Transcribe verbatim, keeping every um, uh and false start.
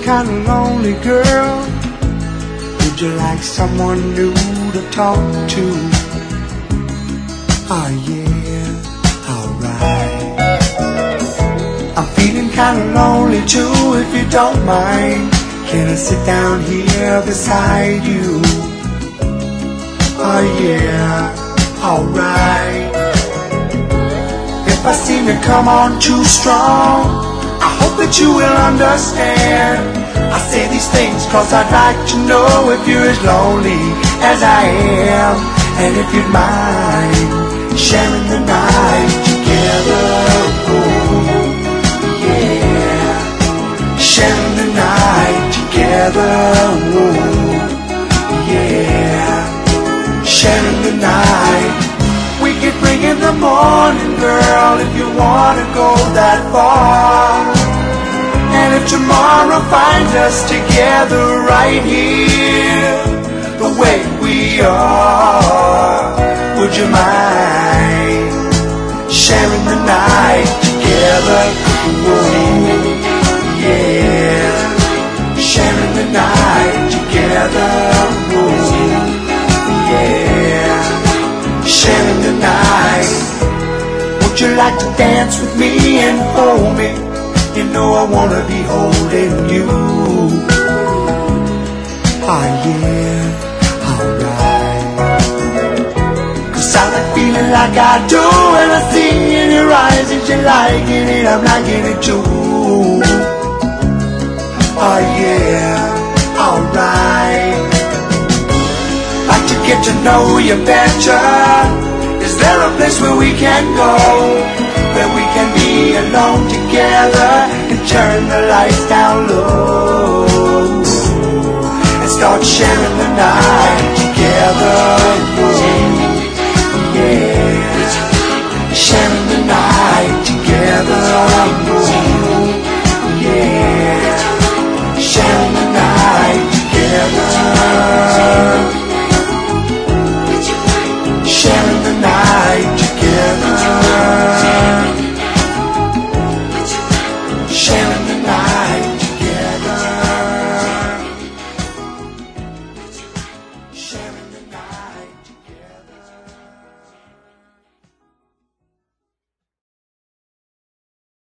kinda lonely, girl? Would you like someone new to talk to? Oh yeah, alright. I'm feeling kinda lonely too, if you don't mind. Can I sit down here beside you? Oh yeah, alright. If I seem to come on too strong, I hope that you will understand. I say these things cause I'd like to know if you're as lonely as I am, and if you'd mind sharing the night together. Oh, yeah, sharing the night together. Oh, yeah, sharing the night. We could bring in the morning, girl, if you wanna go that far. And if tomorrow finds us together right here, the way we are, would you mind sharing the night together? Whoa, yeah, sharing the night together. Whoa, yeah, sharing the night. Would you like to dance with me and hold me? You know I wanna be holding you. Oh yeah, alright. Cause I like feeling like I do when I see in your eyes that you're liking it, I'm liking it too. Oh yeah, alright. Like to get to know you better. Is there a place where we can go, where we can be alone together and turn the lights down low and start sharing the night together?